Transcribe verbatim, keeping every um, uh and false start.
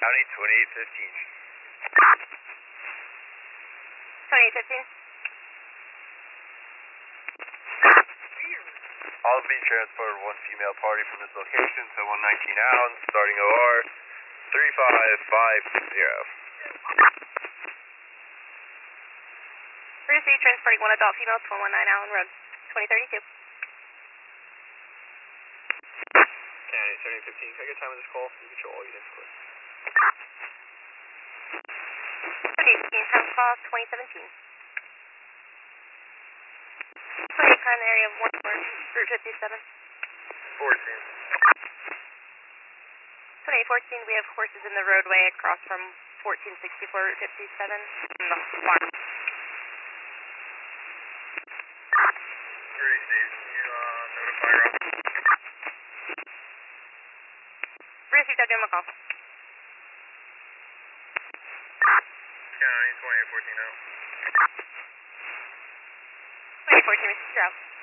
County twenty-eight fifteen. twenty-eight fifteen. All be transported one female party from this location to one nineteen Allen, starting O R three five five zero. Bruce C, transporting one adult female to one nineteen Allen Road, twenty thirty-two. County seventy fifteen, can I get time of this call? You control all units, please. twenty eighteen, time call twenty seventeen. twenty-eight, car in the area of one four, Route fifty-seven. fourteen. twenty-eight fourteen, we have horses in the roadway across from fourteen sixty-four, Route fifty-seven. In the block. Three, Steve, can you uh, notify Rob? Bruce, you've got to give him a call. County twenty-eight fourteen out. twenty-eight fourteen, Mister Stroud.